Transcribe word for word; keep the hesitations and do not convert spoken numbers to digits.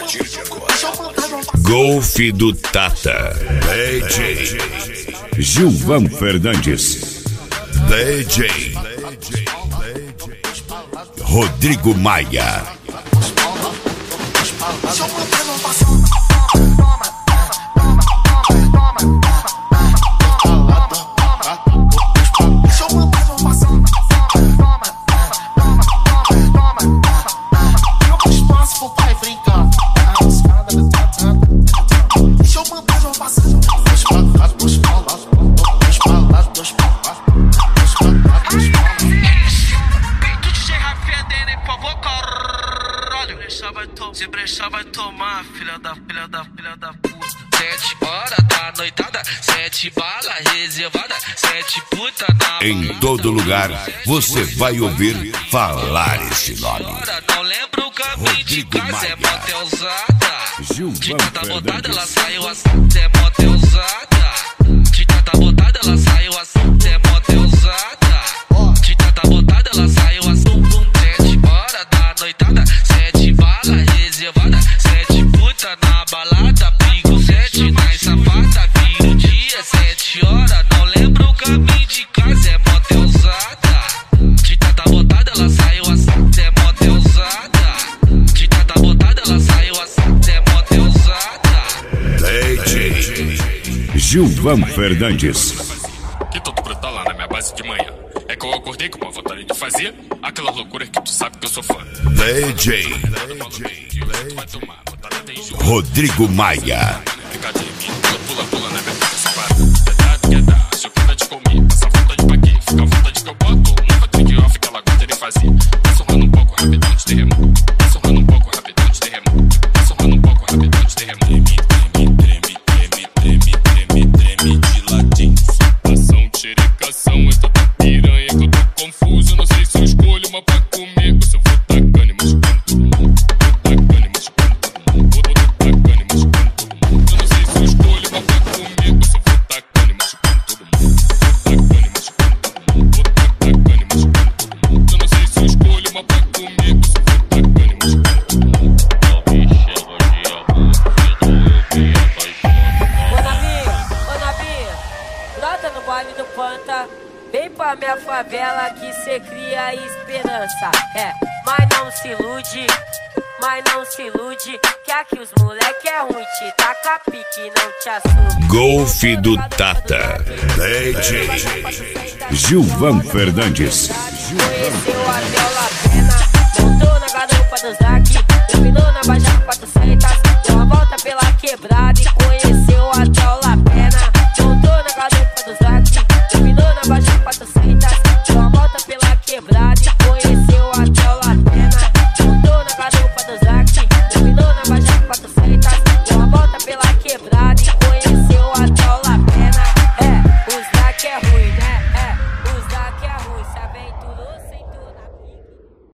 Golf do Tata. D J Gilvan Fernandes. D J Rodrigo Maia. Se brechar vai tomar, filha da filha da filha da puta. Sete horas da noitada, sete bala reservada, sete puta na Em todo lugar você vai ouvir falar esse nome. Não lembro o caminho de casa, é motelzada. De tanta botada ela saiu assim, é motelzada. De tanta botada ela saiu assim, é motelzada. De tanta botada ela saiu assim. Sete horas da noitada, sete bala reservada, sete puta na balada, pico sete na safada, vira o dia, sete horas, não lembro o caminho de casa, é motelzada. De tanta botada ela saiu assim, é motelzada. De tanta botada ela saiu assim, é motelzada. D J Gilvan Fernandes. Que todo brotar lá na minha base de manhã. É que eu acordei com uma vontade de fazer aquela loucura que tu sabe que eu sou fã. D J Rodrigo Maia. Fica de mim, pula, pula na minha cara, separa. Verdade que é dar, se eu quero te comer. Passa vontade pra quê? Fica a vontade que eu boto. Nunca tem de off que ela gosta de fazer. Tá sorrando um pouco rapidão de terremoto. Tá sorrando um pouco rapidão de terremoto. Tá sorrando um pouco rapidão de terremoto. Treme, treme, treme, treme, treme, treme, treme de latim. Ação, xerecação, é tanta piranha que eu tô confuso. Não sei se eu escolho uma pra comer ou se eu vou tacando e machucando todo mundo. Vou tacando e machucando todo mundo. Vou tacando e machucando todo mundo. Eu não sei se eu escolho uma pra comer ou se eu vou tacando e machucando todo mundo. Vou tacando e machucando todo mundo. Vou tacando e machucando todo mundo. Eu não sei se eu escolho uma pra comer ou se eu vou tacando e machucando todo mundo. Ô Nabinha, ô Nabinha, brota no baile do Panta. Vem pra minha favela que cê cria esperança. É, mas não se ilude, mas não se ilude, que aqui os moleque é ruim, te taca pique, não te assume. Golf do Tata. D J Gilvan Fernandes. Conheceu a Viola Pena, montou na garupa do Zac, dominou na baixa pra